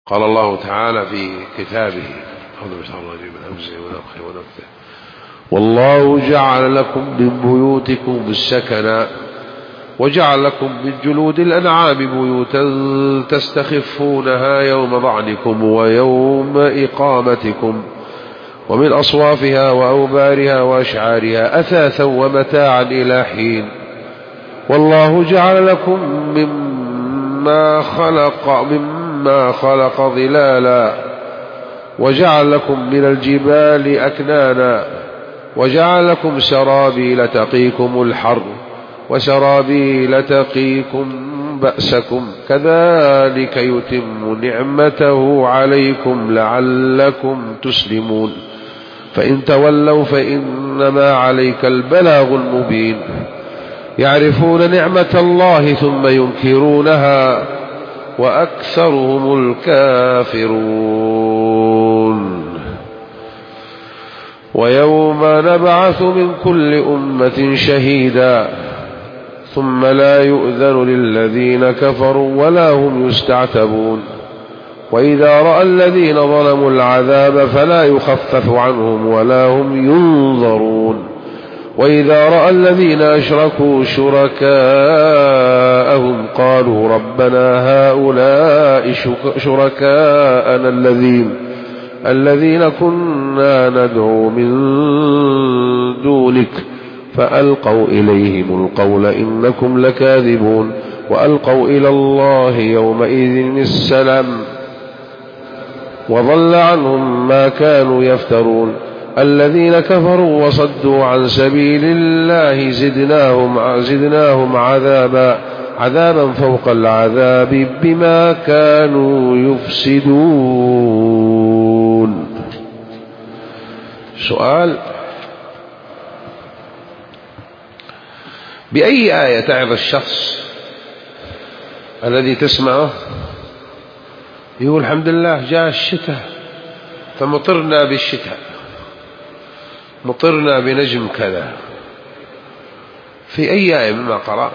قال الله تعالى في كتابه: أعوذ بالله من همزه ونفخه ونفثه: والله جعل لكم من بيوتكم السكن وجعل لكم من جلود الأنعام بيوتا تستخفونها يوم ظعنكم ويوم إقامتكم ومن أصوافها وأوبارها وأشعارها أثاثا ومتاعا إلى حين. والله جعل لكم مما خلق ظلالا وجعل لكم من الجبال أكنانا وجعل لكم سرابيل تقيكم الحر وسرابيل تقيكم بأسكم كذلك يتم نعمته عليكم لعلكم تسلمون. فإن تولوا فإنما عليك البلاغ المبين. يعرفون نعمة الله ثم ينكرونها وأكثرهم الكافرون. ويوم نبعث من كل أمة شهيدا ثم لا يؤذن للذين كفروا ولا هم يستعتبون. وإذا رأى الذين ظلموا العذاب فلا يخفف عنهم ولا هم ينظرون. وإذا رأى الذين أشركوا شركاءهم قالوا ربنا هؤلاء شركاءنا الذين كنا ندعو من دونك فألقوا إليهم القول إنكم لكاذبون. وألقوا إلى الله يومئذ السلام وضل عنهم ما كانوا يفترون. الذين كفروا وصدوا عن سبيل الله زدناهم عذابا فوق العذاب بما كانوا يفسدون. سؤال: بأي آية تعظ الشخص الذي تسمعه يقول الحمد لله جاء الشتاء فمطرنا بالشتاء، مطرنا بنجم كذا؟ في أي آية مما قرأت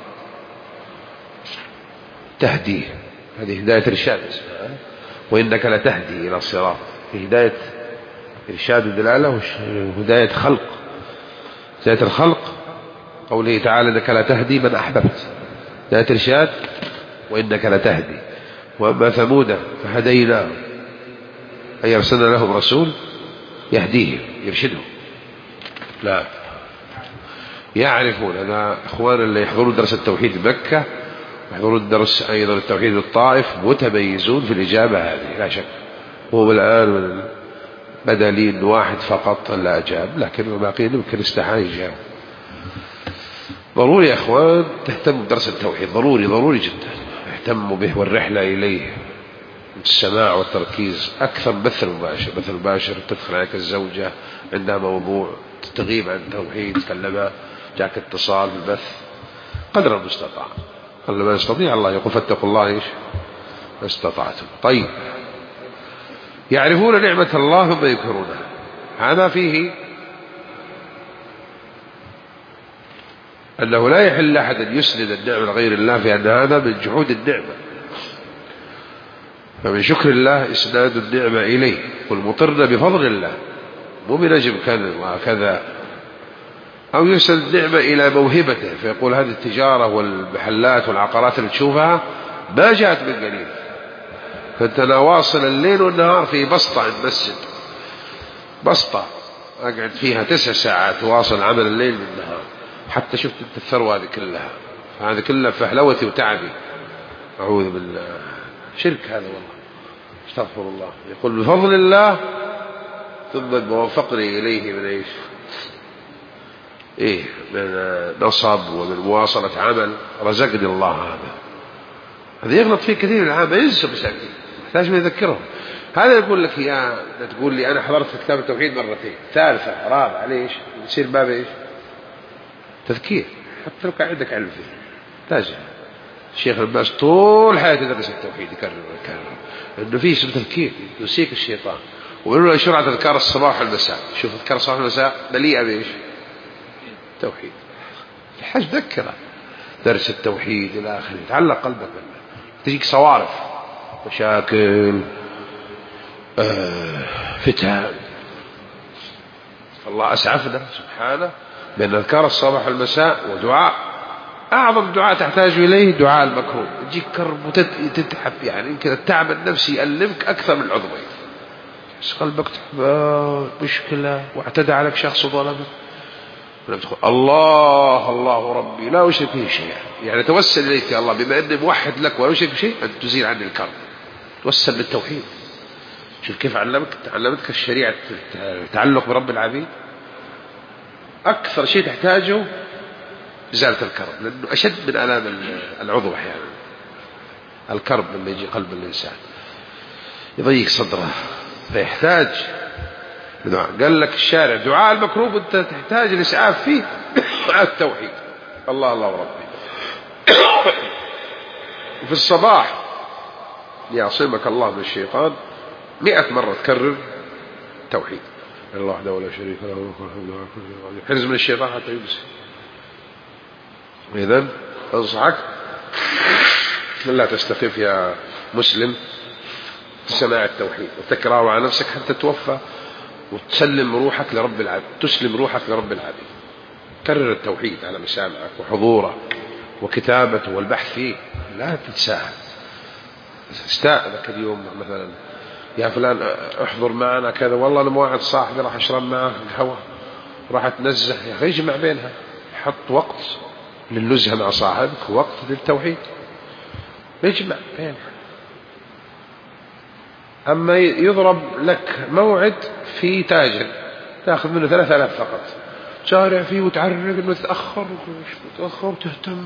تهديه؟ هذه هداية إرشاد اسمها، وإنك لتهدي إلى الصراط. في هداية إرشاد ودلالة وهداية خلق. هداية الخلق قوله تعالى إنك لتهدي من أحببت، هداية إرشاد وإنك لتهدي. وأما ثمود فهديناهم أي أرسلنا لهم رسول يهديهم يرشدهم. لا يعرفون. أنا أخوان اللي يحضرون درس التوحيد بمكة ويحضرون الدرس أيضا التوحيد بالطائف متميزون في الإجابة هذه لا شك. هو الآن من بدلين واحد فقط لا أجاب، لكن الباقيين يمكن استحى يجاب. ضروري يا أخوان تهتموا بدرس التوحيد، ضروري جدا اهتموا به والرحلة إليه، السماع والتركيز أكثر. بث المباشر تدخل عليك الزوجة عندها موضوع تغيب عن التوحيد تكلمها، جاك اتصال بالبث قدر المستطاع، قل ما يستطيع. الله يقول فاتقوا الله ايش ما استطعتم. طيب، يعرفون نعمة الله ثم ينكرونها. هذا فيه أنه لا يحل أحد أن يسند النعمة لغير الله، في أن هذا من جحود النعمة. فمن شكر الله إسناد النعمة إليه. والمطرنا بفضل الله مو بنجم كذا وكذا. أو يسند النعمة إلى موهبته فيقول هذه التجارة والمحلات والعقارات اللي تشوفها ما جاءت من قليل، فأنت أنا واصل الليل والنهار في بسطة عند مسجد، بسطة أقعد فيها 9 ساعات واصل عمل الليل والنهار، حتى شفت أنت الثروة هذه كلها. هذه كلها فحلوتي وتعبي. أعوذ بالله، شرك هذا والله، استغفر الله. يقول بفضل الله ثم وفقني إليه من إيش؟ من نصب ومن مواصلة عمل رزقني الله. هذا يغلط فيه كثير من العامة، ينسى مساكين، يحتاج من يذكرهم. هذا يقول لك يا تقول لي أنا حضرت كتاب التوحيد مرتين، ثالثة رابعة، ليش؟ يصير باب إيش؟ تذكير. حتى لو كان عندك علم فيه تاجه. الشيخ الباس طول حياته يدرس التوحيد يكرر إنه فيه اسم تذكير يسيك الشيطان. ويقولوا له شرع تذكار الصباح والمساء. شوف تذكار الصباح والمساء مليئة بإيش؟ توحيد. الحاج ذكره درس التوحيد إلى آخره، تعلق قلبك بالله. تجيك صوارف مشاكل، فتن. الله أسعفنا سبحانه بأن نذكر الصباح والمساء ودعاء. أعظم دعاء تحتاج إليه دعاء المكروب. يجيك كرب وتتعب، يعني يمكن التعب النفسي يألمك أكثر من العضوين، بس قلبك تعبان مشكلة واعتدى عليك شخص وظلمك، الله الله ربي لا أشرك به شيئا، يعني توسل إليك يا الله بما أني موحد لك ولا أشرك بشيء أن تزيل عني الكرب. توسل بالتوحيد. شوف كيف علمتك الشريعة التعلق برب العبيد. أكثر شيء تحتاجه إزالة الكرب، لأنه أشد من آلام العضو أحيانا. الكرب لما يجي قلب الإنسان يضيق صدره فيحتاج دعاء. قال لك الشارع دعاء المكروب أنت تحتاج الإسعاف فيه التوحيد، الله الله ربي. وفي الصباح يعصمك الله من الشيطان 100 مرة تكرر توحيد، الله وحده ولا شريك له له الحمد لله حرز من الشيطان حتى يمسي. إذن أنصحك لا تستخف يا مسلم بسماع التوحيد وتكراره على نفسك حتى توفى وتسلم روحك لرب العبيد، تسلم روحك لرب العبيد. كرر التوحيد على مسامعك وحضورك وكتابته والبحث فيه، لا تتساهل. استأذنك اليوم مثلا يا فلان احضر معنا كذا، والله انا مواعد صاحبي راح اشرب معه الهواء راح اتنزه، يا اخي اجمع بينها، حط وقت للنزهه مع صاحبك ووقت للتوحيد، اجمع بينها. اما يضرب لك موعد في تاجر تاخذ منه 3000 فقط، تشارع فيه وتعرق انه تتاخر وتهتم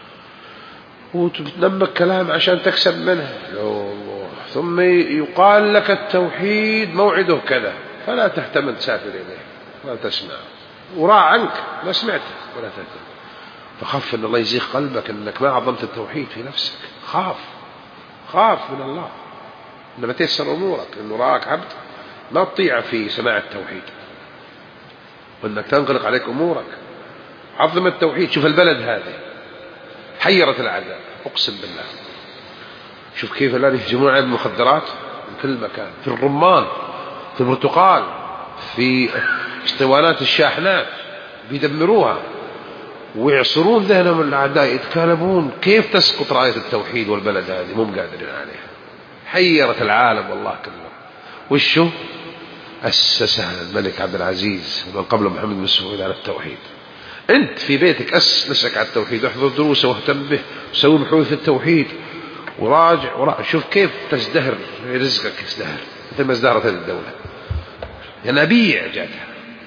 وتنمك كلام عشان تكسب منه، ثم يقال لك التوحيد موعده كذا، فلا تهتم تسافر إليه ولا تسمع، وراء عنك ما سمعت ولا تهتم. فخاف أن الله يزيغ قلبك أنك ما عظمت التوحيد في نفسك. خاف من الله إنما تيسر أمورك، إنه راك عبد ما تطيع في سماع التوحيد وإنك تنغلق عليك أمورك. عظم التوحيد. شوف البلد هذه حيرت الأعداء أقسم بالله. شوف كيف الآن يهجمون على المخدرات من كل مكان، في الرمان، في البرتقال، في اسطوانات الشاحنات، بيدمروها ويعصرون ذهنهم الأعداء، يتكالبون كيف تسقط راية التوحيد والبلد هذه مو قادرين عليها. حيرت العالم والله كله. وشو أسسها الملك عبد العزيز ومن قبله محمد بن سعود على التوحيد. أنت في بيتك أسس نفسك على التوحيد، احضر دروسه واهتم به وسوي بحوث في التوحيد وراجع شوف كيف تزدهر رزقك، يزدهر مثل ما ازدهرت الدولة. ينابيع جاتها.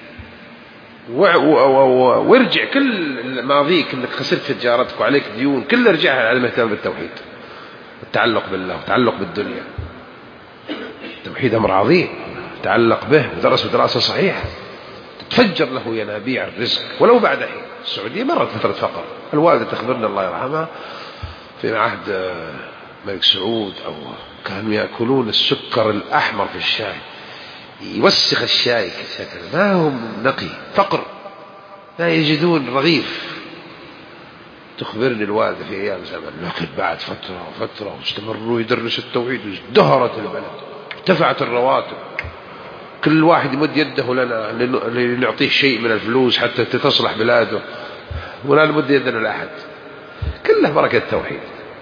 وارجع كل ماضيك انك خسرت في تجارتك وعليك ديون كله ارجعها على الاهتمام بالتوحيد، التعلق بالله والتعلق بالدنيا. التوحيد امر عظيم، تعلق به ودرس دراسة صحيحة تتفجر له ينابيع الرزق ولو بعد حين. السعودية مرت فترة فقر، الوالدة تخبرنا الله يرحمها في عهد ملك سعود أو كانوا يأكلون السكر الأحمر في الشاي، يوسخ الشاي كشكل، ما هم نقي، فقر، لا يجدون رغيف. تخبرني الوالدة في أيام زمن، لكن بعد فترة واستمروا يدرس التوحيد وازدهرت البلد، ارتفعت الرواتب، كل واحد يمد يده لنا لنعطيه شيء من الفلوس حتى تصلح بلاده، ولا نمد يدنا لأحد، كله بركة التوحيد.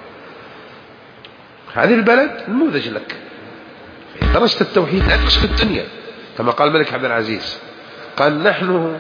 هذه البلد نموذج لك، درست التوحيد أدرس في الدنيا كما قال الملك عبد العزيز، قال نحن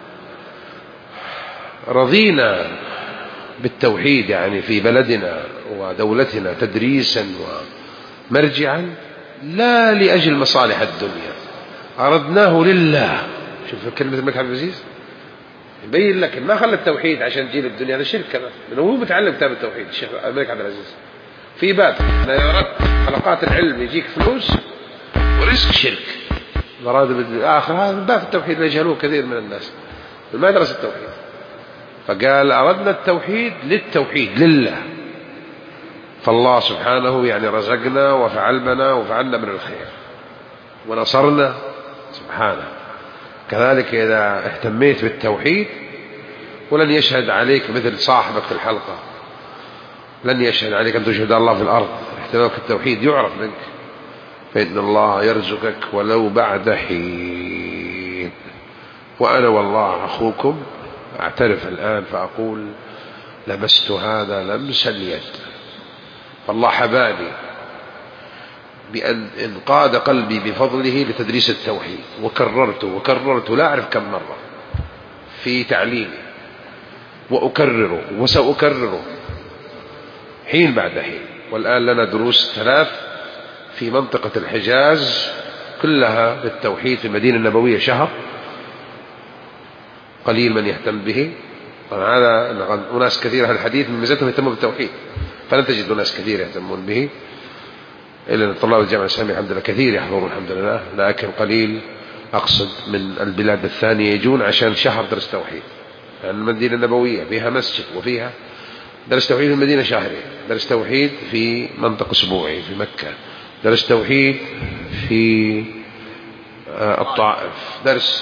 رضينا بالتوحيد يعني في بلدنا ودولتنا تدريسا ومرجعا لا لأجل مصالح الدنيا، أردناه لله. شوف كلمة الملك عبد العزيز يبين لك ما خلى التوحيد عشان تجيب الدنيا، هذا شرك كمان، لأنه هو متعلم كتاب التوحيد الشيخ الملك عبد العزيز في باب حلقات العلم يجيك فلوس ورزق شرك، مراد بالآخر، هذا باب التوحيد اللي يجهلوه كثير من الناس ما درس التوحيد. فقال أردنا التوحيد للتوحيد لله، فالله سبحانه يعني رزقنا وفعل بنا وفعلنا من الخير ونصرنا سبحانه. كذلك إذا اهتميت بالتوحيد ولن يشهد عليك مثل صاحبك في الحلقة، لن يشهد عليك أن تشهد الله في الأرض، اهتمامك التوحيد يعرف منك، فإن الله يرزقك ولو بعد حين. وأنا والله أخوكم أعترف الآن فأقول لمست هذا لمس اليد، فالله حباني بأن انقاد قلبي بفضله لتدريس التوحيد، وكررت لا أعرف كم مرة في تعليمي، وأكرره وسأكرره حين بعد حين. والآن لنا دروس 3 في منطقة الحجاز كلها للتوحيد في المدينة النبوية، شهر، قليل من يهتم به. هذا أناس كثير أهل الحديث من ميزتهم يهتمون بالتوحيد، فلن تجد ناس كثير يهتمون به، إلا أن طلاب الجامعة الإسلامية الحمد لله كثير يحضرون الحمد لله، لكن قليل أقصد من البلاد الثانية يجون عشان شهر درس توحيد. يعني المدينة النبوية فيها مسجد وفيها درس توحيد، في المدينة شهرين، درس توحيد في منطقة أسبوعي في مكة، درس توحيد في الطائف درس،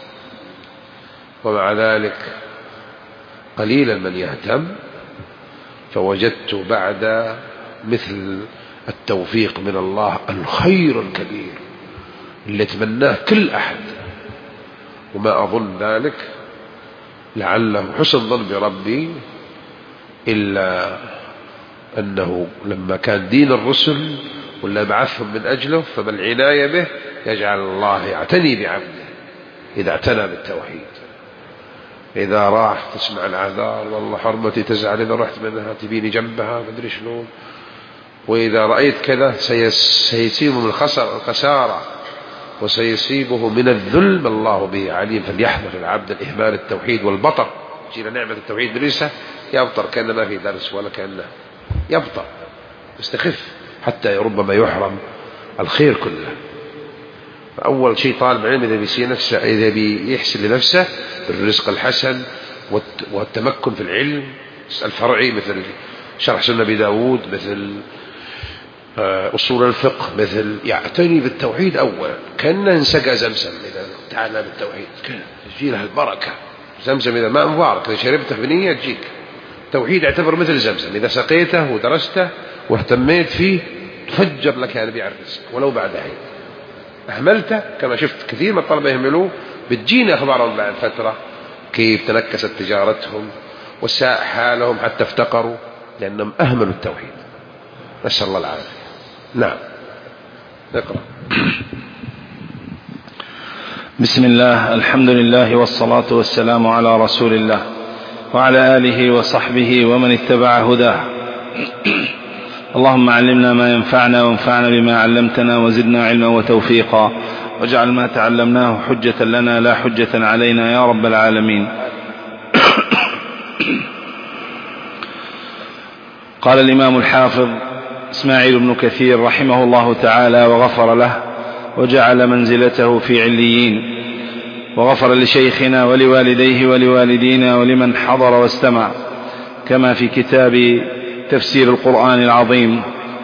ومع ذلك قليلا من يهتم. فوجدت بعد مثل التوفيق من الله الخير الكبير اللي يتمناه كل أحد، وما أظن ذلك لعله حسن ظن بربي، إلا أنه لما كان دين الرسل ولا بعثهم من أجله فبالعناية به يجعل الله يعتني بعبده إذا اعتنى بالتوحيد. إذا راح تسمع العذار والله حرمتي تزعل إذا رحت منها تبيني جنبها مدري شلون، وإذا رأيت كذا سيصيبه من الخسارة وسيصيبه من الذل الله به عليم. فليحذر العبد الإهمال التوحيد والبطر، جينا نعمة التوحيد درسة يبطر كأنه ما في درس ولا كأنه يبطر يستخف حتى ربما يحرم الخير كله. فأول شيء طالب علم إذا بيصير نفسه، إذا بيحسن لنفسه بالرزق الحسن والتمكن في العلم الفرعي مثل شرح سنة أبي داود، مثل أصول الفقه، مثل يعتني بالتوحيد أولا كأنه انسقى زمزم. إذا تعالى بالتوحيد تجي له البركة. زمزم إذا ماء مبارك إذا شربته بنية تجيك. توحيد اعتبر مثل زمزم، إذا سقيته ودرسته واهتميت فيه تفجر لك هذا بيع الرزق ولو بعد حين. أهملته كما شفت كثير من الطلبة يهملوه، بتجينا أخبارهم بعد فترة كيف تنكست تجارتهم وساء حالهم حتى افتقروا لأنهم أهملوا التوحيد. نسأل الله العافية. نعم اقرأ. بسم الله، الحمد لله والصلاة والسلام على رسول الله وعلى آله وصحبه ومن اتبع هداه. اللهم علمنا ما ينفعنا وانفعنا بما علمتنا وزدنا علما وتوفيقا، واجعل ما تعلمناه حجة لنا لا حجة علينا يا رب العالمين. قال الإمام الحافظ إسماعيل بن كثير رحمه الله تعالى وغفر له وجعل منزلته في عليين، وغفر لشيخنا ولوالديه ولوالدينا ولمن حضر واستمع، كما في كتاب تفسير القرآن العظيم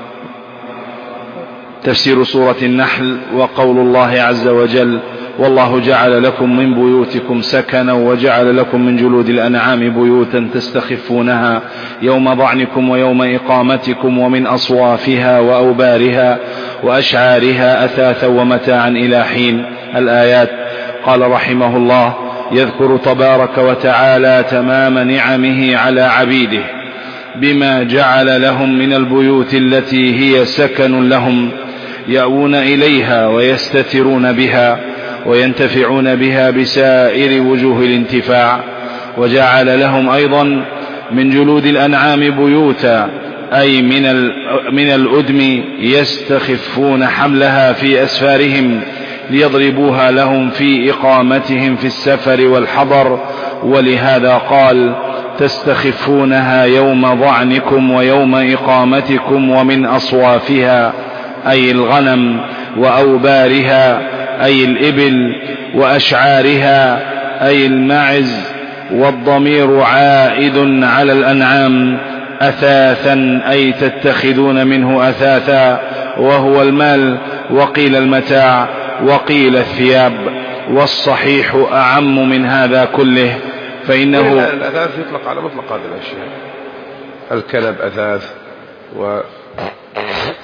تفسير سورة النحل وقول الله عز وجل: والله جعل لكم من بيوتكم سكنا وجعل لكم من جلود الأنعام بيوتا تستخفونها يوم ضعنكم ويوم إقامتكم ومن أصوافها وأوبارها وأشعارها أثاثا ومتاعا إلى حين. الآيات. قال رحمه الله: يذكر تبارك وتعالى تمام نعمه على عبيده بما جعل لهم من البيوت التي هي سكن لهم يأوون إليها ويستترون بها وينتفعون بها بسائر وجوه الانتفاع، وجعل لهم أيضا من جلود الأنعام بيوتا أي من الأدم يستخفون حملها في أسفارهم ليضربوها لهم في إقامتهم في السفر والحضر. ولهذا قال: تستخفونها يوم ضعنكم ويوم إقامتكم ومن أصوافها أي الغنم، وأوبارها أي الإبل، وأشعارها أي الماعز، والضمير عائد على الأنعام. أثاثا أي تتخذون منه أثاثا وهو المال، وقيل المتاع وقيل الثياب، والصحيح أعم من هذا كله، فإنه الأثاث يطلق على مطلق هذه الأشياء. الكلب أثاث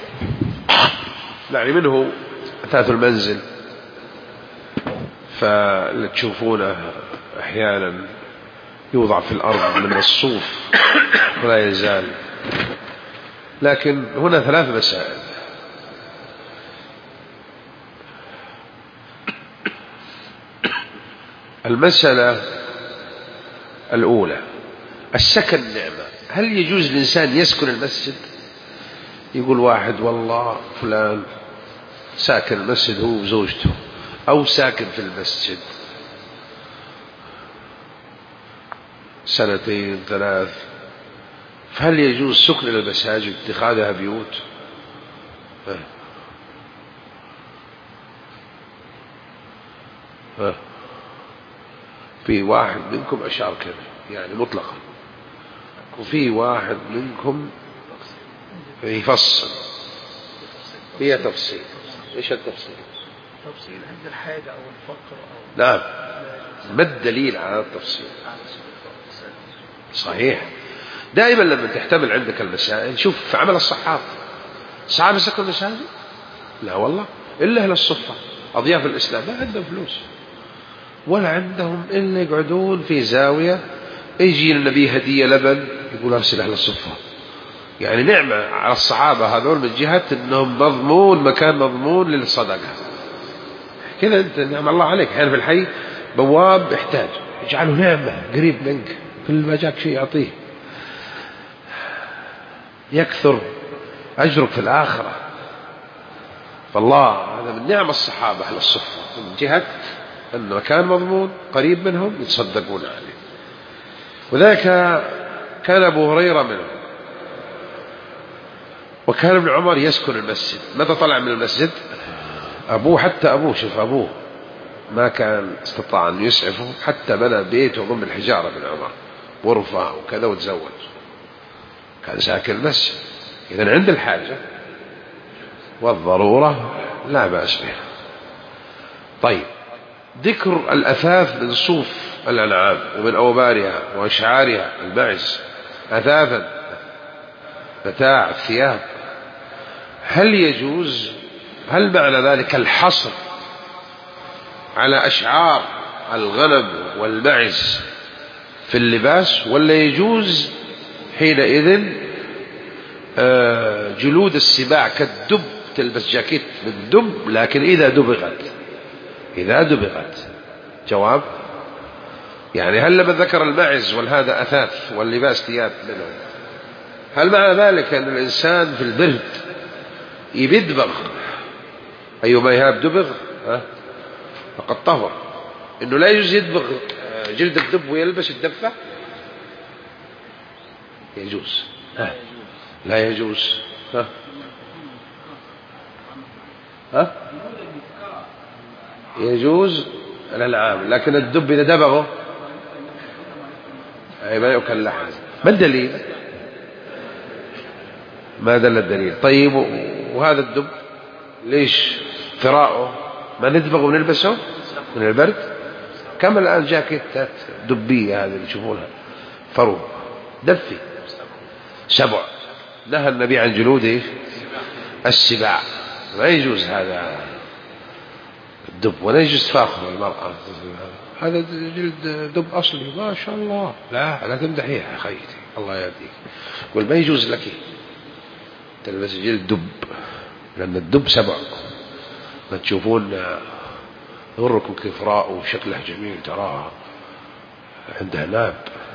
يعني منه أثاث المنزل، فتشوفونه أحيانا يوضع في الأرض من الصوف ولا يزال. لكن هنا 3 مسائل. المسألة الأولى السكن نعمة. هل يجوز الإنسان يسكن المسجد؟ يقول واحد والله فلان ساكن المسجد هو وزوجته، أو ساكن في المسجد 2 3 سنين، فهل يجوز سكن المساجد اتخاذها بيوت؟ في واحد منكم أشار كذا يعني مطلقا، وفي واحد منكم يفصل. هي تفصيل. ايش التفصيل؟ تفصيل عند الحاجة أو الفقر أو نعم. ما الدليل على التفصيل؟ صحيح. دائما لما تحتمل عندك المسائل شوف في عمل الصحابة سكنوا المساجد؟ لا والله، إلا أهل الصفة أضياف الإسلام ما عندهم فلوس ولا عندهم إلا يقعدون في زاوية، يجي النبي هدية لبن يقول أرسل أهل الصفة. يعني نعمة على الصحابة هذول من جهة أنهم مضمون، مكان مضمون للصدقة كذا. أنت نعم الله عليك. أحيانا في الحي بواب يحتاج يجعله نعمة قريب منك، كل ما جاك شيء يعطيه، يكثر أجرك في الآخرة. فالله هذا من نعم الصحابة أهل الصفة من جهة أن مكان مضمون قريب منهم يتصدقون عليه. وذلك كان أبو هريرة منهم، وكان ابن عمر يسكن المسجد. متى طلع من المسجد أبوه، حتى أبوه شوف أبوه ما كان استطاع أن يسعفه، حتى بنى بيته ضمن الحجارة ابن عمر غرفة وكذا وتزوج، كان ساكن المسجد. إذن عند الحاجة والضرورة لا بأس بها. طيب، ذكر الأثاث من صوف الأنعام ومن أوبارها وأشعارها المعز أثاثا متاع الثياب، هل يجوز؟ هل معنى ذلك الحصر على أشعار الغنم والمعز في اللباس، ولا يجوز حينئذ جلود السباع كالدب تلبس جاكيت من دب لكن إذا دبغت؟ جواب يعني هل لما ذكر المعز والهذا أثاث واللباس ثياب منه، هل معنى ذلك أن الإنسان في البرد يبدبغ أيما يهاب دبغ فقد طهر، إنه لا يجوز يدبغ جلد الدب ويلبس الدفة؟ يجوز؟ لا يجوز. يجوز الأنعام، لكن الدب إذا دبغه أي ما يؤكل لحم. ما الدليل؟ ما دل الدليل؟ طيب، وهذا الدب ليش ثراؤه ما ندبغه ونلبسه من البرد؟ كم الآن جاكيتات دبية هذه اللي تشوفونها فرو دفي 7 نهى النبي عن جلود السباع، ما يجوز هذا الدب ولا يجوز فاخر المرأة. هذا جلد دب أصلي ما شاء الله، لا تمدحيها خيتي الله يهديك. قل ما يجوز لك تلبس جلد دب، لأن الدب 7 ما تشوفون يغركم كيف راء وشكله جميل، تراها عندها ناب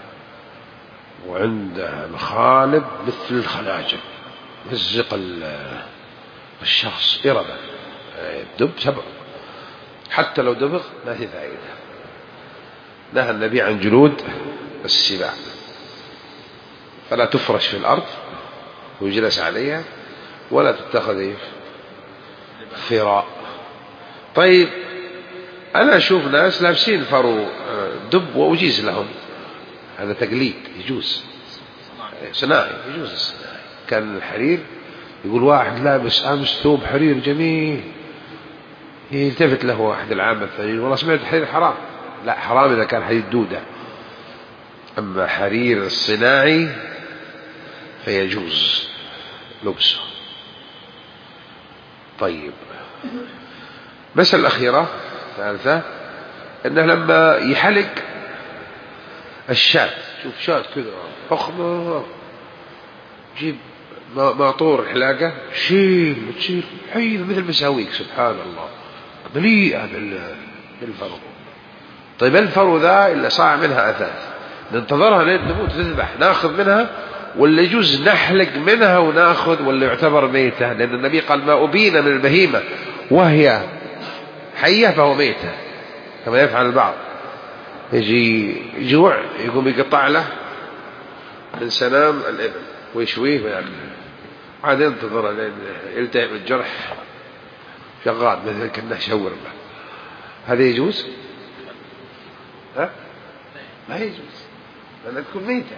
وعندها مخالب مثل الخناجر مزق الشخص إربة. الدب 7 حتى لو دبغ ما في فائدة. نهى النبي عن جلود السباع، فلا تفرش في الأرض ويجلس عليها ولا تتخذ فراء. طيب، أنا أشوف ناس لابسين فرو دب وأجيز لهم، هذا تقليد يجوز، صناعي يجوز الصناعي. كان الحرير يقول واحد لابس أمس ثوب حرير جميل، يلتفت له واحد العامة الثانيين والله سمعت الحرير حرام. لا، حرام إذا كان حرير دودة، أما حرير الصناعي فيجوز لبسه. طيب، المسألة الأخيرة ثالثة، أنه لما يحلق الشاة، شوف شاة كذا فخمة، جيب معطور حلاقة شيل وتصير حيث مثل مساويك، سبحان الله، مليئة بالفرو. طيب الفرو ذا اللي صاع منها أثاث، ننتظرها لين تموت تذبح ناخذ منها، ولا يجوز نحلق منها وناخذ، ولا يعتبر ميتة؟ لأن النبي قال ما أبين من البهيمة وهي حية فهو ميتة، كما يفعل البعض، يجي جوع يقوم يقطع له من سنام الإبل ويشويه ويأكله، عاد ينتظر لين يلتئم الجرح شغال مثل كأنه شاورما. هذا يجوز؟ ها؟ ما يجوز، لأنها تكون ميتة.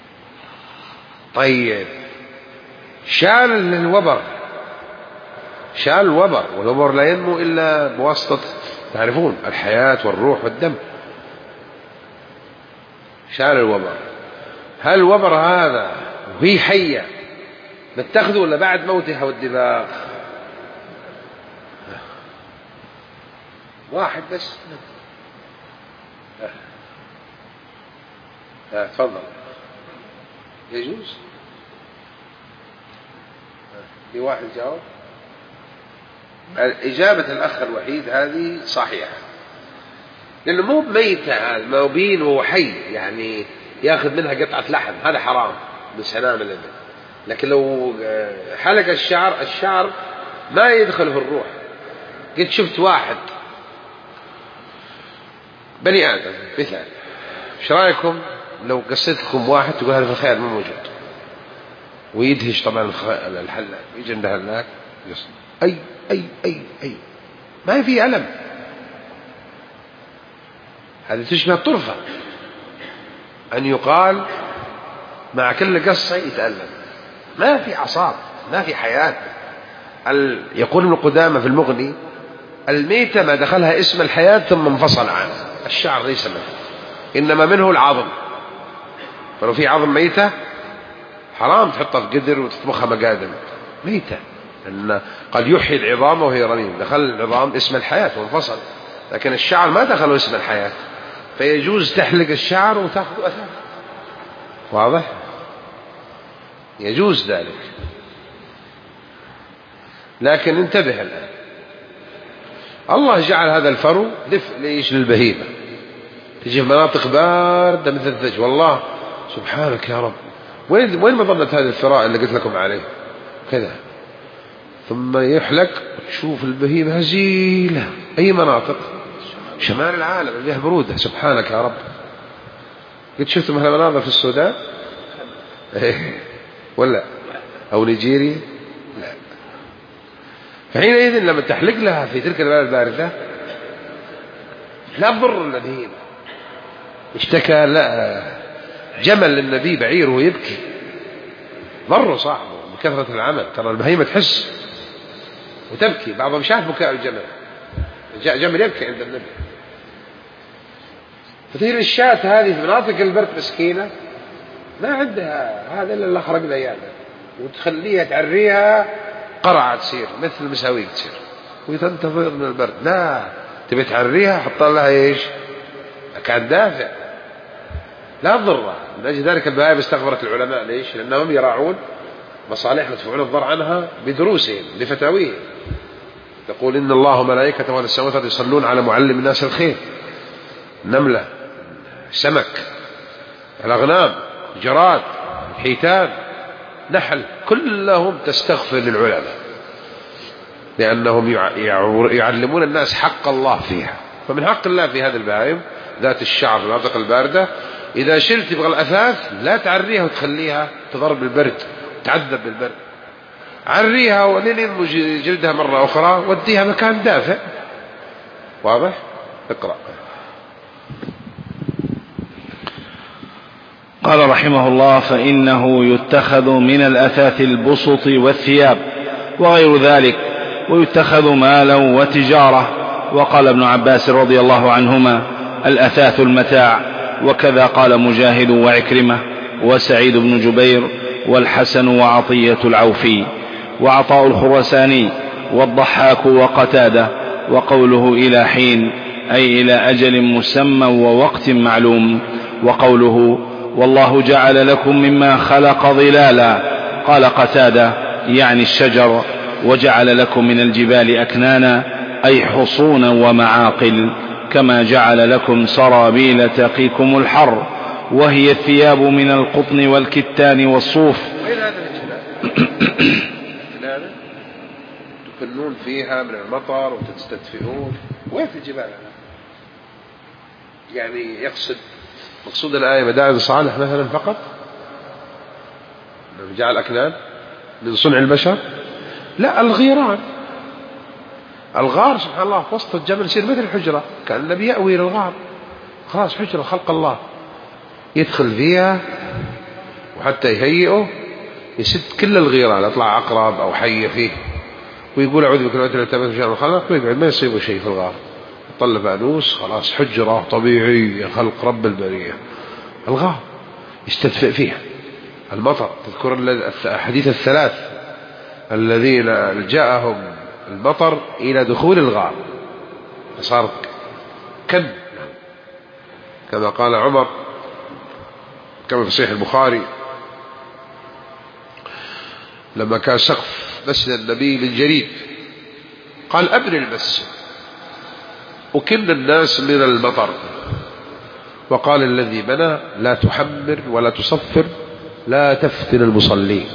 طيب، شال الوبر، شال الوبر، والوبر لا ينمو إلا بواسطة، تعرفون، الحياة والروح والدم. شال الوبر، هل الوبر هذا وهي حية نتخذه ولا بعد موتها والدباغ؟ واحد بس. تفضل. يجوز؟ في واحد جاوب. إجابة الأخ الوحيد هذه صحيحة، لأنه مو ميتة، ما يبين وهو حي، يعني ياخذ منها قطعة لحم، هذا حرام من سنام الإبل. لكن لو حلق الشعر ما يدخل في الروح. قد شفت واحد بني آدم مثال، ايش رايكم لو قصيت لكم واحد تقول هذا في الخيال ما موجود، ويدهش طبعا الحلاق، يجي عند هلاك يصل أي أي أي أي ما في ألم، هذه تشبه الطرفة، أن يقال مع كل قصة يتألم، ما في أعصاب، ما في حياة. يقول ابن قدامة في المغني: الميتة ما دخلها اسم الحياة ثم انفصل عنه، الشعر ليس منه، إنما منه العظم. فلو في عظم ميتة حرام تحطها في قدر وتطبخها مقادم، ميتة، لأن قد يحيي العظام وهي رميم، دخل العظام اسم الحياة وانفصل، لكن الشعر ما دخله اسم الحياة، فيجوز تحلق الشعر وتأخذ أثاث. واضح؟ يجوز ذلك، لكن انتبه الآن، الله جعل هذا الفرو دفء ليش للبهيمة، تجي في مناطق باردة مثل الثلج، والله سبحانك يا رب، وين مظنة هذه الفراء اللي قلت لكم عليه كذا، ثم يحلق وتشوف البهيمة هزيلة. أي مناطق؟ شمال العالم اللي فيها برودة، سبحانك يا رب. قد شفتم هالمناظر في السودان ولا أو نيجيريا؟ لا. فحينئذ لما تحلق لها في تلك البلد الباردة لا تضر البهيمة. اشتكى لا جمل للنبي بعيره يبكي، ضره صاحبه بكثرة العمل، ترى البهيمة تحس وتبكي، بعضهم شاف بكاء الجمل، جاء جمل يبكي عند النبي. فتير الشاة هذه في مناطق البرد مسكينة ما عندها هذا إلا اللي خرق ليانا، وتخليها تعريها قرعة تصير مثل المساويق تصير، وتنتظر من البرد. لا، تبي تعريها حط لها ايش؟ كان دافع، لا تضرها. من أجل ذلك البهائم استغفرت العلماء، ليش؟ لأنهم يراعون مصالح يدفعون الضر عنها بدروسهم لفتاويهم. يقول إن الله وملائكته والسماوات يصلون على معلم الناس الخير، النملة، السمك، الأغنام، الجراد، الحيتان، نحل، كلهم تستغفر للعلماء، لأنهم يعلمون الناس حق الله فيها. فمن حق الله في هذه البهائم ذات الشعر في المناطق الباردة، إذا شلت تبغى الأثاث لا تعريها وتخليها تضرب بالبرد تعذب بالبرد، عريها ولين ينمو جلدها مرة أخرى وديها مكان دافئ. واضح؟ اقرأ. قال رحمه الله: فإنه يتخذ من الأثاث البسط والثياب وغير ذلك، ويتخذ مالا وتجارة. وقال ابن عباس رضي الله عنهما: الأثاث المتاع. وكذا قال مجاهد وعكرمة وسعيد بن جبير والحسن وعطية العوفي وعطاء الخرساني والضحاك وقتادة. وقوله إلى حين أي إلى أجل مسمى ووقت معلوم. وقوله والله جعل لكم مما خلق ظلالا قال قتادة يعني الشجر. وجعل لكم من الجبال أكنانا أي حصونا ومعاقل كما جعل لكم سرابيل تقيكم الحر وهي الثياب من القطن والكتان والصوف. وين هذا الجبال؟ تكنون فيها من المطر وتستدفئون. وين في الجبال؟ يعني مقصود الآية مدائن صالح مثلا فقط؟ جعل أكنان من صنع البشر؟ لا، الغيران. الغار سبحان الله في وسط الجبل يصير مثل الحجرة، كان النبي يأوي للغار، خلاص حجرة خلق الله يدخل فيها وحتى يهيئه يسد كل الغيران، يطلع عقرب أو حية فيه ويقول أعوذ بكلمات الله التامات من شر ما خلق ويقعد ما يصيبه شيء في الغار. يطلع فانوس خلاص حجرة طبيعية خلق رب البرية. الغار يستدفئ فيها المطر. تذكر الحديث الثلاث الذين جاءهم المطر إلى دخول الغار فصار كما قال عمر كما في صحيح البخاري لما كان سقف مسجد النبي للجريد قال أبني المسجد وكن الناس من المطر، وقال الذي بنى لا تحمر ولا تصفر لا تفتن المصلين.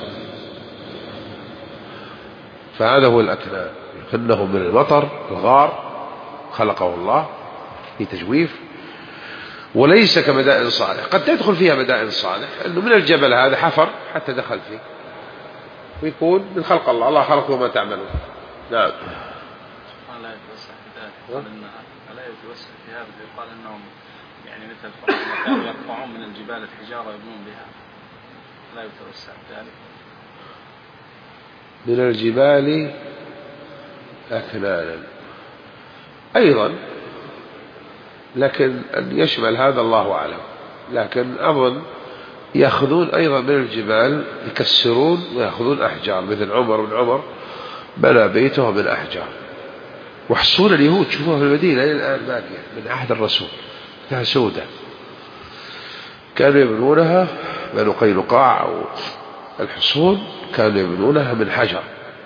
فهذا هو الأكنان، يكنه من المطر. الغار خلقه الله في تجويف، وليس كمدائن صالح. قد تدخل فيها مدائن صالح أنه من الجبل هذا حفر حتى دخل فيه ويكون من خلق الله، الله خلقه ما تعملون. نعم. لا يتوسع في ذلك، لا يتوسع في هذا، يقال أنهم يعني مثل كانوا يقطعون من الجبال الحجارة يبنون بها، لا يتوسع في ذلك. من الجبال أكنانا أيضا، لكن أن يشمل هذا الله أعلم. لكن أظن يأخذون أيضا من الجبال يكسرون ويأخذون أحجار، مثل عمر بن عمر بنى بيته من أحجار. وحصول اليهود شوفوها في المدينة إلى الآن باقية من عهد الرسول، كانت سودة كانوا يبنونها. بنو قينقاع أو الحصون كانوا يبنونها من حجر،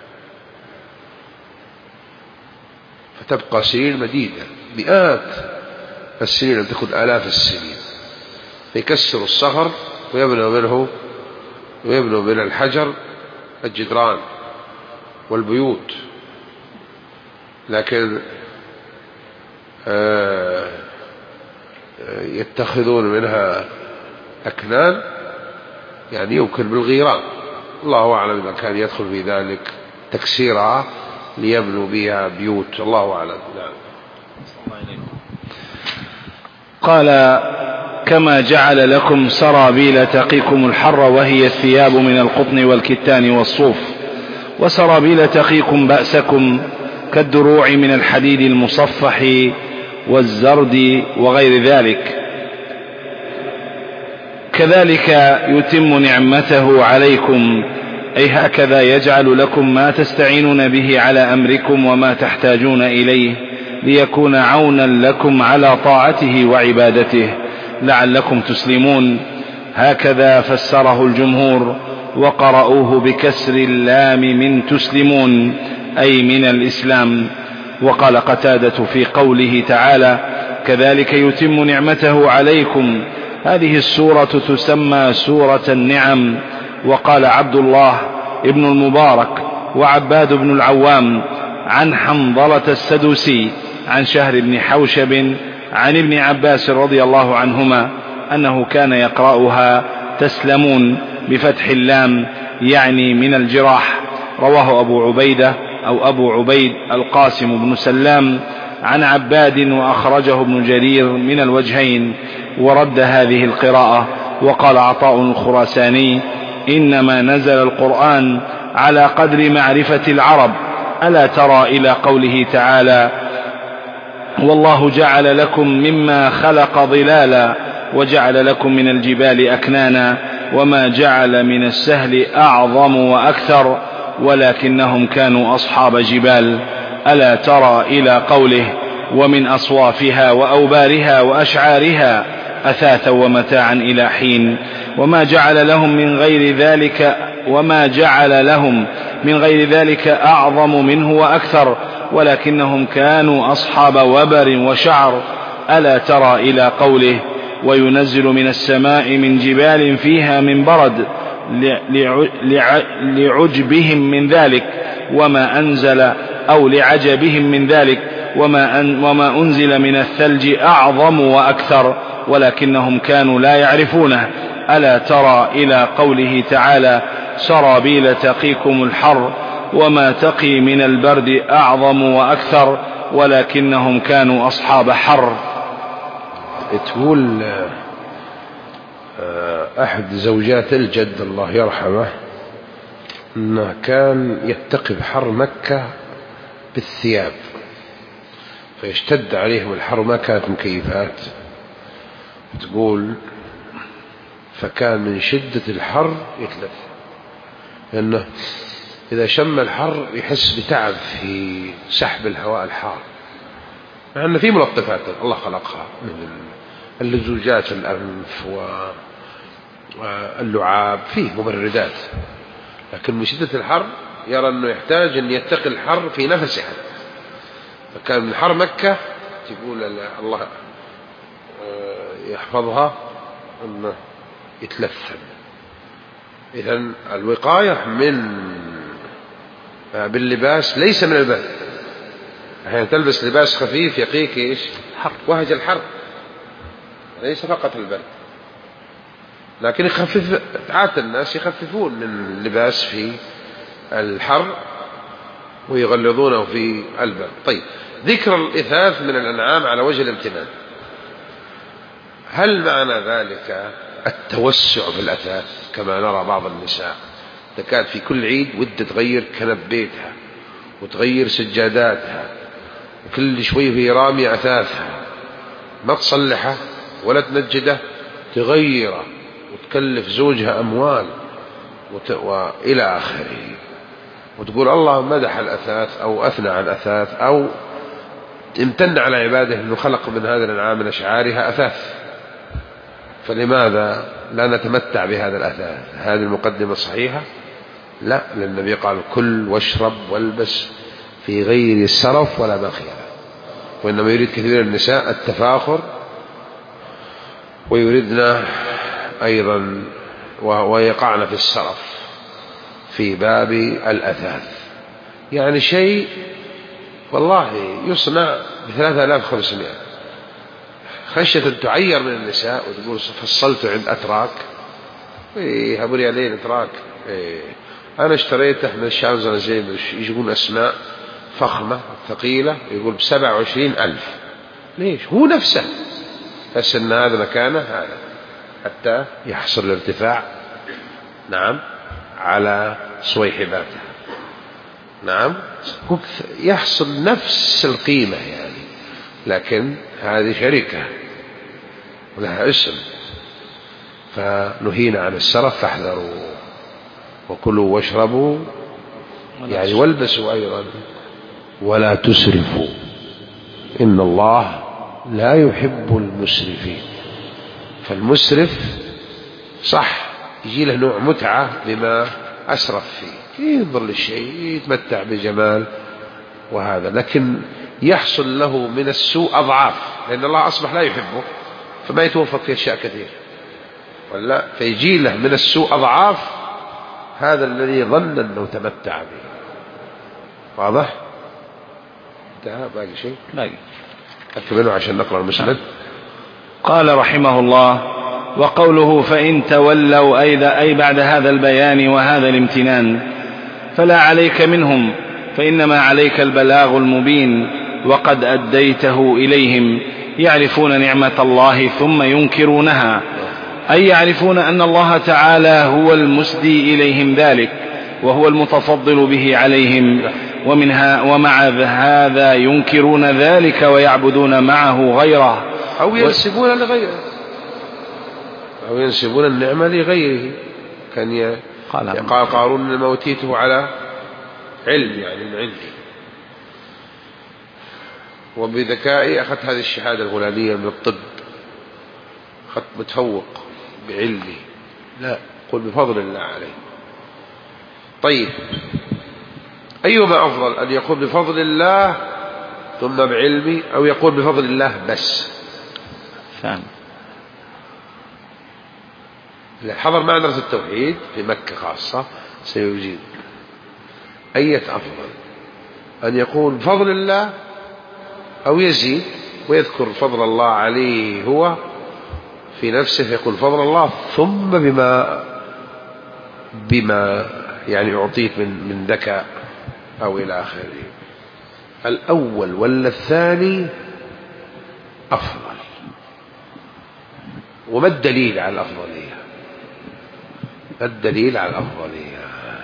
فتبقى سنين مديدة مئات السنين لم تكن آلاف السنين. فيكسر الصخر ويبنوا من الحجر الجدران والبيوت. لكن يتخذون منها أكنان يعني يمكن بالغيران. الله أعلم إذا كان يدخل في ذلك تكسيرها ليبنوا بها بيوت، الله أعلم. نعم. قال كما جعل لكم سرابيل تقيكم الحر وهي الثياب من القطن والكتان والصوف، وسرابيل تقيكم بأسكم كالدروع من الحديد المصفح والزرد وغير ذلك. كذلك يتم نعمته عليكم، أي هكذا يجعل لكم ما تستعينون به على أمركم وما تحتاجون إليه ليكون عونا لكم على طاعته وعبادته لعلكم تسلمون. هكذا فسره الجمهور، وقرأوه بكسر اللام من تسلمون أي من الإسلام. وقال قتادة في قوله تعالى كذلك يتم نعمته عليكم، هذه السورة تسمى سورة النعم. وقال عبد الله ابن المبارك وعباد بن العوام عن حنظلة السدوسي عن شهر بن حوشب عن ابن عباس رضي الله عنهما أنه كان يقرأها تسلمون بفتح اللام يعني من الجراح. رواه أبو عبيد القاسم بن سلام عن عباد وأخرجه ابن جرير من الوجهين ورد هذه القراءة. وقال عطاء الخراساني إنما نزل القرآن على قدر معرفة العرب. ألا ترى إلى قوله تعالى والله جعل لكم مما خلق ظلالا وجعل لكم من الجبال أكنانا وما جعل من السهل أعظم وأكثر ولكنهم كانوا أصحاب جبال. ألا ترى إلى قوله ومن أصوافها وأوبارها وأشعارها أثاثا ومتاعا إلى حين. وما جعل لهم من غير ذلك أعظم منه وأكثر، ولكنهم كانوا أصحاب وبر وشعر. ألا ترى إلى قوله وينزل من السماء من جبال فيها من برد لعجبهم من ذلك وما أنزل أو لعجبهم من ذلك وما أنزل من الثلج أعظم وأكثر، ولكنهم كانوا لا يعرفونه. ألا ترى إلى قوله تعالى سرابيل تقيكم الحر وما تقي من البرد أعظم وأكثر، ولكنهم كانوا أصحاب حر. تقول أحد زوجات الجد الله يرحمه أنه كان يتقي بحر مكة بالثياب، فيشتد عليهم الحر، ما كانت مكيفات. تقول فكان من شدة الحر يتلف، لأنه إذا شم الحر يحس بتعب في سحب الهواء الحار، مع أن في ملطفات الله خلقها من اللزوجات الأنف واللعاب، فيه مبردات، لكن من شدة الحر يرى أنه يحتاج أن يتقي الحر في نفسه. فكان من حر مكة تقول الله يحفظها أنه يتلثم. إذن الوقاية باللباس ليس من البرد. أحيانا تلبس لباس خفيف يقيك إيش؟ وهج الحر، ليس فقط البرد، لكن يخفف. عادة الناس يخففون من اللباس في الحر ويغلظونه في البرد. طيب، ذكر الإثاث من الأنعام على وجه الامتنان، هل معنى ذلك التوسع في الأثاث كما نرى بعض النساء تكاد في كل عيد ود تغير كنب بيتها وتغير سجاداتها وكل شوي في رامي أثاثها، ما تصلحه ولا تنجده، تغيره وتكلف زوجها أموال وإلى آخره، وتقول الله مدح الأثاث أو أثنى على الأثاث أو امتن على عباده أنه خلق من هذا الأنعام من أشعارها أثاث. فلماذا لا نتمتع بهذا الأثاث؟ هذه المقدمة صحيحة؟ لا، لأن النبي قال كل واشرب والبس في غير السرف ولا مخيلة. وإنما يريد كثير من النساء التفاخر، ويريدنا أيضا ويقعن في السرف في باب الأثاث. يعني شيء والله يصنع ب3500 خشية أن تعير من النساء وتقول فصلت عند أتراك، هبوا لي عليه أتراك، أنا اشتريته من الشانزليزيه، يجيبون أسماء فخمة ثقيلة يقول ب27,000. ليش؟ هو نفسه بس أن هذا مكانه هذا حتى يحصل الارتفاع نعم على صويحباته، نعم يحصل نفس القيمة يعني، لكن هذه شركة ولها اسم. فنهينا عن السرف فاحذروا وكلوا واشربوا يعني والبسوا أيضا ولا تسرفوا إن الله لا يحب المسرفين. فالمسرف صح يجي له نوع متعة بما أسرف فيه، ينظر للشيء يتمتع بجمال وهذا، لكن يحصل له من السوء أضعاف، لأن الله أصبح لا يحبه فما يتوفق في أشياء كثير ولا، فيجي له من السوء أضعاف هذا الذي ظن أنه تمتع به. واضح؟ انتهى؟ باقي شيء؟ باقي أكمله عشان نقرأ المسند. قال رحمه الله: وقوله فإن تولوا أي بعد هذا البيان وهذا الامتنان فلا عليك منهم، فإنما عليك البلاغ المبين وقد أديته إليهم. يعرفون نعمة الله ثم ينكرونها، أي يعرفون أن الله تعالى هو المسدي إليهم ذلك وهو المتفضل به عليهم، ومع هذا ينكرون ذلك ويعبدون معه غيره أو ينسبون لغيره، أو ينسبون النعمة لغيره. كان قال قارون إنما أوتيته على علم يعني من عندي، وبذكائي أخذت هذه الشهادة الفلانية من الطب، أخذت متفوق بعلمي، لا، قل بفضل الله عليه. طيب أيهما أفضل، أن يقول بفضل الله ثم بعلمي، أو يقول بفضل الله بس؟ فهم. حضر معنا درس التوحيد في مكة خاصة سيجيب أية أفضل، أن يقول بفضل الله أو يزيد ويذكر فضل الله عليه هو في نفسه، فيقول فضل الله ثم بما يعني أعطيت من ذكاء أو إلى آخره. الأول ولا الثاني أفضل؟ وما الدليل على الأفضلية؟ الدليل على الأفضلية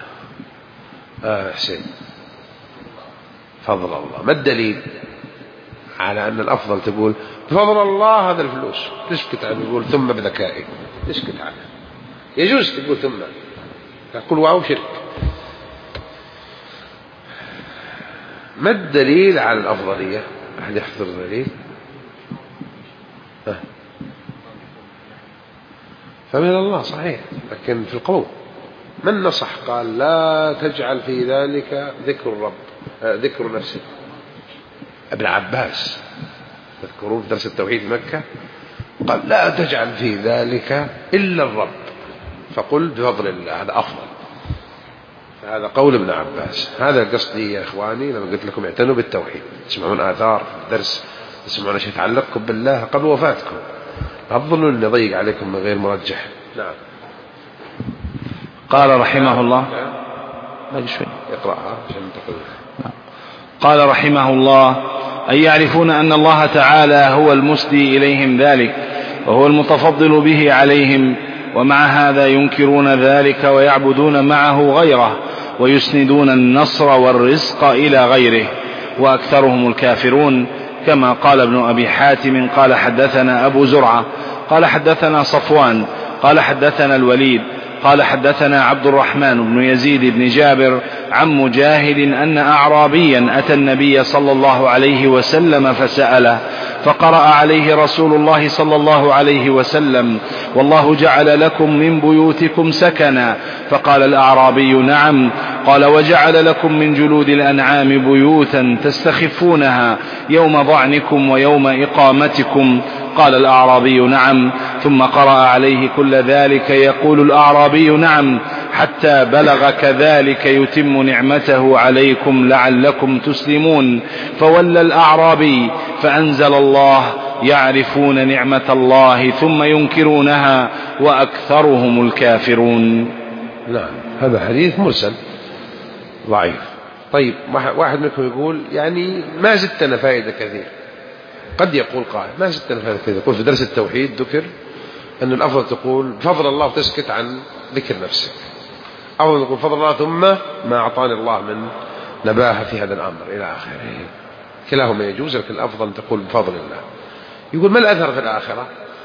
حسين، فضل الله، ما الدليل على أن الأفضل تقول بفضل الله هذا الفلوس، تسكت عنه، يقول ثم بذكائي، تسكت عنه، يجوز تقول ثم، تقول واو شرك. ما الدليل على الأفضلية؟ أحد يحضر الدليل؟ فمن الله صحيح، لكن في القول من نصح قال لا تجعل في ذلك ذكر الرب، ذكر نفسه؟ ابن عباس تذكرون في درس التوحيد في مكة قال لا تجعل في ذلك إلا الرب، فقل بفضل الله، هذا أفضل. هذا قول ابن عباس. هذا قصدي يا إخواني لما قلت لكم اعتنوا بالتوحيد، تسمعون آثار في الدرس، تسمعون شيء يتعلقكم بالله قبل وفاتكم، لا تظنون أن يضيق عليكم من غير مرجح. نعم. قال رحمه الله، باقي شوي اقرأها عشان تقول. قال رحمه الله: أن يعرفون أن الله تعالى هو المسدي إليهم ذلك، وهو المتفضل به عليهم، ومع هذا ينكرون ذلك ويعبدون معه غيره، ويسندون النصر والرزق إلى غيره، وأكثرهم الكافرون. كما قال ابن أبي حاتم قال حدثنا أبو زرعة قال حدثنا صفوان قال حدثنا الوليد قال حدثنا عبد الرحمن بن يزيد بن جابر عن مجاهد أن أعرابيا أتى النبي صلى الله عليه وسلم فسأله، فقرأ عليه رسول الله صلى الله عليه وسلم: والله جعل لكم من بيوتكم سكنا. فقال الأعرابي: نعم. قال: وجعل لكم من جلود الأنعام بيوتا تستخفونها يوم ظعنكم ويوم إقامتكم. قال الأعرابي: نعم. ثم قرأ عليه كل ذلك يقول الأعرابي: نعم، حتى بلغ كذلك يتم نعمته عليكم لعلكم تسلمون. فولى الأعرابي فأنزل الله: يعرفون نعمة الله ثم ينكرونها وأكثرهم الكافرون. نعم، هذا حديث مرسل ضعيف. طيب واحد منكم يقول يعني ما زدتنا فائدة كثير. قد يقول قائل ما زدتنا فائدة كثير، يقول في درس التوحيد ذكر أن الأفضل تقول بفضل الله وتسكت عن ذكر نفسك، أو تقول بفضل الله ثم ما أعطاني الله من نباهة في هذا الأمر إلى آخره. كلاهما يجوز، لكن الأفضل تقول بفضل الله. يقول ما الأثر في الآخرة؟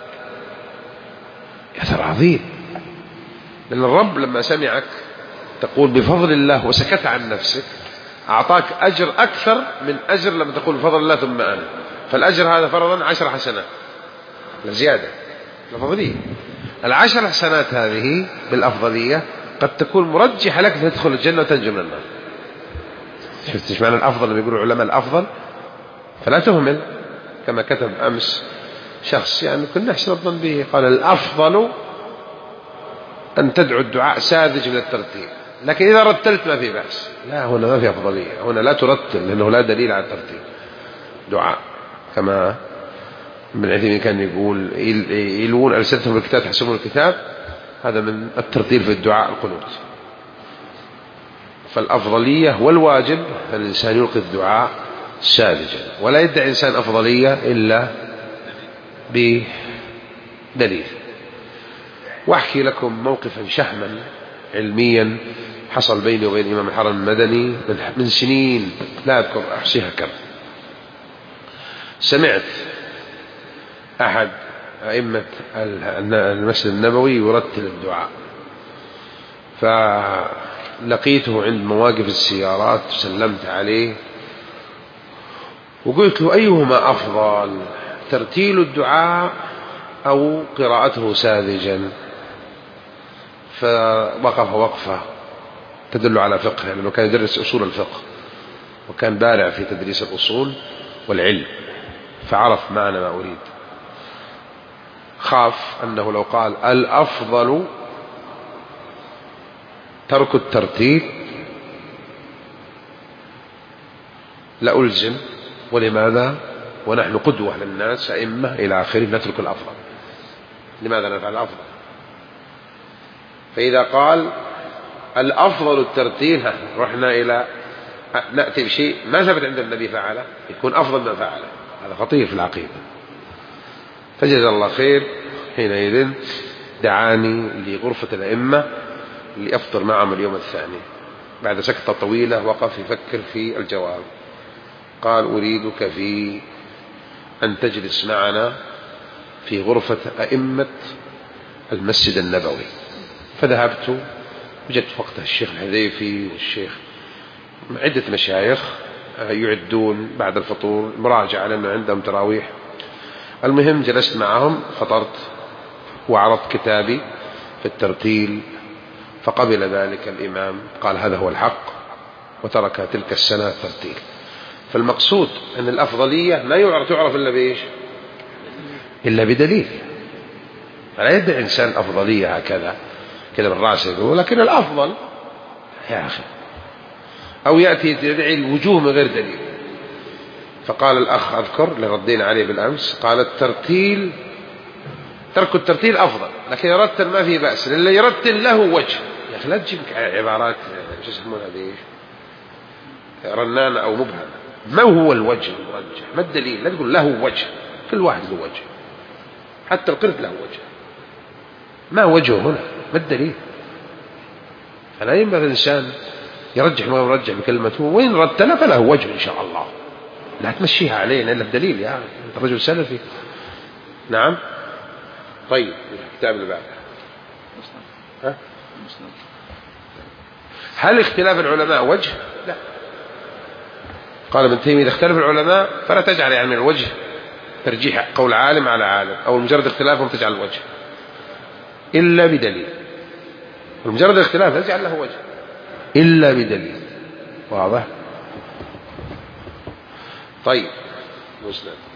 أثر عظيم، لأن الرب لما سمعك تقول بفضل الله وسكت عن نفسك أعطاك أجر أكثر من أجر لما تقول بفضل الله ثم أنا. فالأجر هذا فرضا 10 حسنات زيادة الأفضلية. 10 حسنات هذه بالأفضلية قد تكون مرجحة لك تدخل الجنة وتنجو من النار. شفت ايش معنى الأفضل لما يقولوا علماء الأفضل؟ فلا تهمل، كما كتب أمس شخص يعني كنا نحسن الظن به، قال الأفضل أن تدعو الدعاء ساذج من الترتيب، لكن إذا رتلت ما في بأس. لا، هنا ما في أفضلية، هنا لا ترتل لأنه لا دليل على الترتيب دعاء. كما ابن عثيمين كان يقول يلوون ألسنتهم بالكتاب تحسبون الكتاب، هذا من الترتيل في الدعاء القنوت. فالأفضلية والواجب الإنسان يلقي الدعاء ساذجا، ولا يدعي إنسان أفضلية إلا بدليل. وأحكي لكم موقفا شهما علميا حصل بيني وبين إمام الحرم المدني من سنين لا أذكر أحصيها كم. سمعت أحد أئمة المسجد النبوي يرتل الدعاء، لقيته عند مواقف السيارات وسلمت عليه وقلت له أيهما أفضل، ترتيل الدعاء أو قراءته ساذجا؟ فوقف وقفة تدل على فقه، لأنه كان يدرس أصول الفقه وكان بارع في تدريس الأصول والعلم، فعرف معنى ما أريد. خاف أنه لو قال الأفضل ترك الترتيل لألزم، ولماذا ونحن قدوة للناس أئمة إلى آخره نترك الأفضل، لماذا نفعل الأفضل؟ فإذا قال الأفضل الترتيل رحنا إلى نأتي بشيء ما ثبت عند النبي فعله يكون أفضل ما فعله، هذا خطير في العقيدة. فجزا الله خير، حينئذ دعاني لغرفة الأئمة لأفطر معهم اليوم الثاني. بعد سكتة طويلة وقف يفكر في الجواب، قال أريدك في أن تجلس معنا في غرفة أئمة المسجد النبوي. فذهبت وجدت وقتها الشيخ الحذيفي والشيخ عدة مشايخ يعدون بعد الفطور مراجعة لأنه عندهم تراويح. المهم جلست معهم فطرت وعرضت كتابي في الترتيل، فقبل ذلك الإمام، قال هذا هو الحق، وترك تلك السنة الترتيل. فالمقصود أن الأفضلية ما تعرف إلا بإيش؟ إلا بدليل. فلا يدعي إنسان أفضلية هكذا كذا بالرأس يقول لكن الأفضل يا أخي، أو يأتي يدعي الوجوه من غير دليل. فقال الأخ أذكر اللي ردينا عليه بالأمس، قال الترتيل ترك الترتيل أفضل، لكن يرتل ما في بأس، لأن يرتل له وجه. يا أخي لا تجيب عبارات شو يسمونها هذه رنانة أو مبهمة. ما هو الوجه المرجح؟ ما الدليل؟ لا تقول له وجه، كل واحد له وجه، حتى القرد له وجه. ما وجهه هنا؟ ما الدليل؟ فلا ينبغي الإنسان يرجح ما يرجح بكلمته، وإن رتل فله وجه إن شاء الله، لا تمشيها علينا إلا بدليل. يا أنت رجل سلفي. نعم. طيب الكتاب اللي بعده هل اختلاف العلماء وجه؟ لا. قال ابن تيمية إذا اختلف العلماء فلا تجعل يعني الوجه ترجيح قول عالم على عالم، أو مجرد اختلافهم تجعل الوجه إلا بدليل. ومجرد اختلاف لا تجعل له وجه إلا بدليل. واضح؟ طيب مسلم.